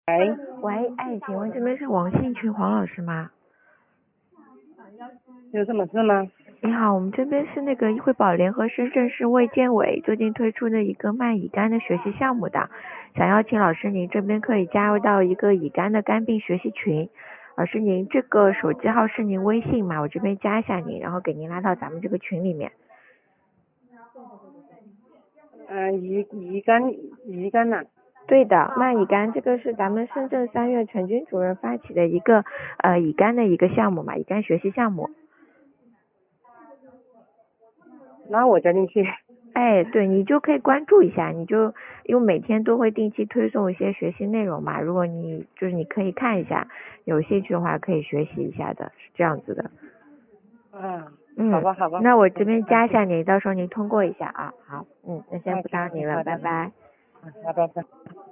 喂， 喂，哎，请问这边是王信群黄老师吗？ 有什么事吗？ 你好，我们这边是那个惠宝联合深圳市卫健委最近推出的一个卖乙肝的学习项目的，想邀请老师您这边可以加入到一个乙肝的肝病学习群。老师您这个手机号是您微信吗？我这边加一下您，然后给您拉到咱们这个群里面。 乙肝呐。 对的，卖乙肝这个是咱们深圳3院陈军主任发起的一个乙肝的一个项目嘛，乙肝学习项目。 那我加进去。 哎，对，你就可以关注一下，因为每天都会定期推送一些学习内容嘛，如果你可以看一下，有兴趣的话可以学习一下的，是这样子的。 好吧，好吧。 那我这边加一下你，到时候您通过一下啊。好，那先不打扰您了， 好的。 拜拜。 好，拜拜。